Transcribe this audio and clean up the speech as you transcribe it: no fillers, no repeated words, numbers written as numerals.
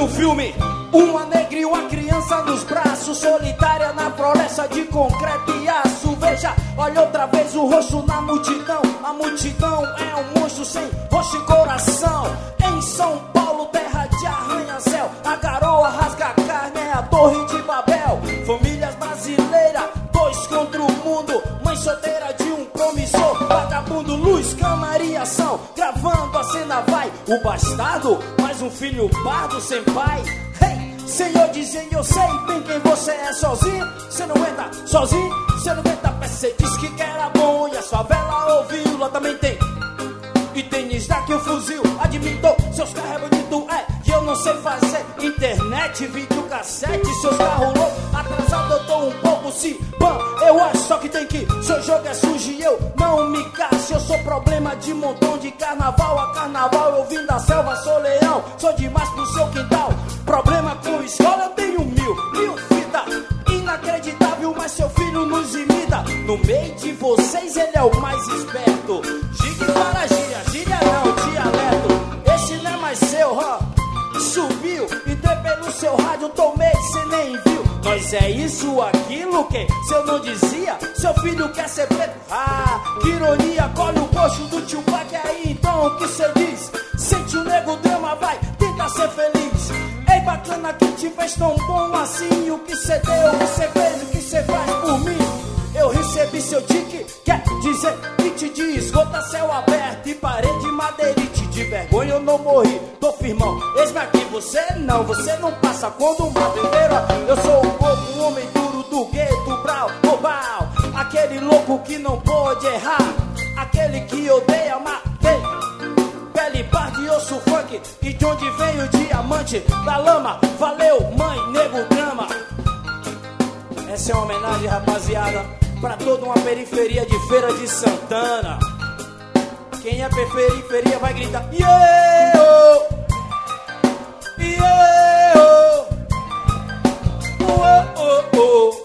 no filme. Uma negra e uma criança nos braços, solitária na floresta de concreto e aço. Veja, olha outra vez o rosto na multidão. A multidão é um monstro sem rosto e coração. Em São Paulo, terra de arranha-céu, a garoa rasga a carne, é a torre de Babel. Famílias brasileiras, dois contra o mundo. Mãe solteira de um promissor vagabundo. Luz, câmera e ação, gravando a cena vai. O bastardo, mais um filho pardo sem pai. Senhor dizem, eu sei bem quem você é. Sozinho, você não aguenta. Sozinho, você não aguenta. Você disse que era bom e a sua vela ouviu. Lá também tem. E tem Isaac e o fuzil. Admitou, seus carros é bonito, é. E eu não sei fazer internet, videocassete. Seus carros loucos, atrasado eu tô um pouco. Se bam, eu acho só que tem que. Seu jogo é sujo e eu não me caço. Eu sou problema de montão de carnaval a carnaval. Eu vim da selva, sou leão. Sou demais pro seu quintal. Problema com escola eu tenho mil fita. Inacreditável, mas seu filho nos imita. No meio de vocês ele é o mais esperto. Gigue para gíria, gíria não, dialeto. Esse não é mais seu, subiu, entrei pelo seu rádio, tomei, cê nem viu. Nós é isso, aquilo que cê não dizia. Seu filho quer ser preto, que ironia. Colhe o rosto do tio Pai, que aí então o que cê diz? Sente o nego drama, vai, tenta ser feliz. Ei, bacana que te fez tão bom assim. O que cê deu, o que cê fez, o que cê faz por mim. Eu recebi seu tique, quer dizer kit de esgota, céu aberto e parede madeirite. De vergonha eu não morri, tô firmão. Eis-me aqui, você não passa quando mata. Eu sou o povo, um homem duro do gueto, brau, global. Aquele louco que não pode errar, aquele que odeia amar. Pele, par de osso funk, e de onde vem o diamante da lama. Valeu, mãe, nego, drama. Essa é uma homenagem, rapaziada, pra toda uma periferia de Feira de Santana. Quem é periferia vai gritar yeah, oh, yeah, oh, oh, oh, oh.